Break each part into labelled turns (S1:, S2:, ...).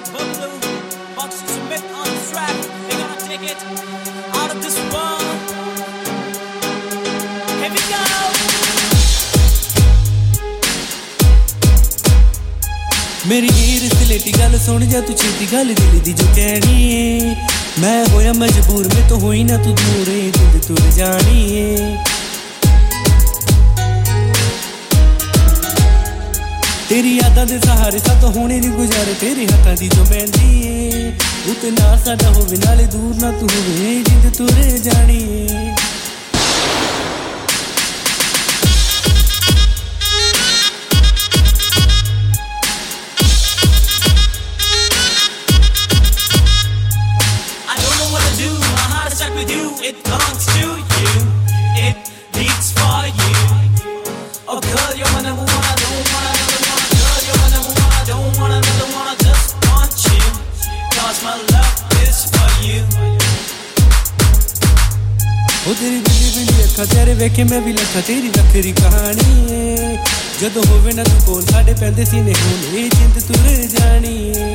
S1: the boogaloo. Boxes of myth on the track. They're gonna take it out of this world. Here we go.
S2: मेरी हीर सिलेटी गल सुन जा तू छेती गल दिल दी जो कहनी है मैं होया मजबूर में तो होई ना तू दूर जिंद तुर जानी है तेरी यादां दे सहारे सा तो होने दी गुजारे तेरे हत्थां दी जो मेहंदी है उतना साडा होवे नाले दूर ना तू होवे जिंद तुर जानी है
S1: With you, it belongs to you. It beats for you. Oh girl, you're my number one. I don't want another one. Girl, you're my number one. I don't want another one. I just want you. 'Cause my love is for you.
S2: ओ तेरी बिल्ली बिल्ली अखा तेरे वेखे मैं भी लखा तेरी वखरी कहानी है जदों होवे ना तू कोल साडे पैंदे सीने होने जिंद तुर जानी है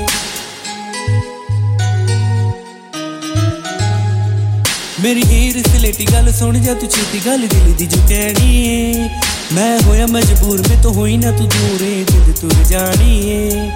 S2: मेरी हीर सिलेटी गल सुन जा तू छेती गल दिल दी जो कहनी है मैं होया मजबूर में तो होई ना तू दूर जिंद तुर जानी है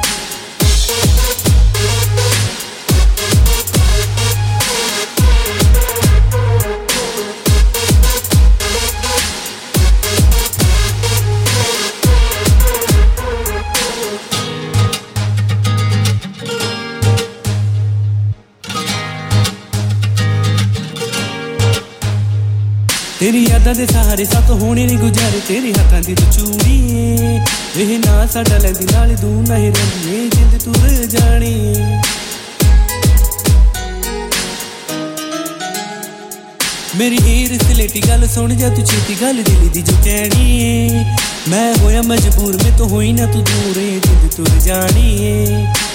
S2: तेरी यादां दे सहारे सा तो होने नहीं गुजारे तेरे हत्थां दी तो चूड़ी एह ना साडा लैंदी नाल दूर नहीं रहिंदी जिंद तुर जानी मेरी हीर सिलेटी गल सुन जा तू छेती गल दिल दी जो कहनी है मैं होया मजबूर में तो होई ना तू दूर जिंद तुर जानी है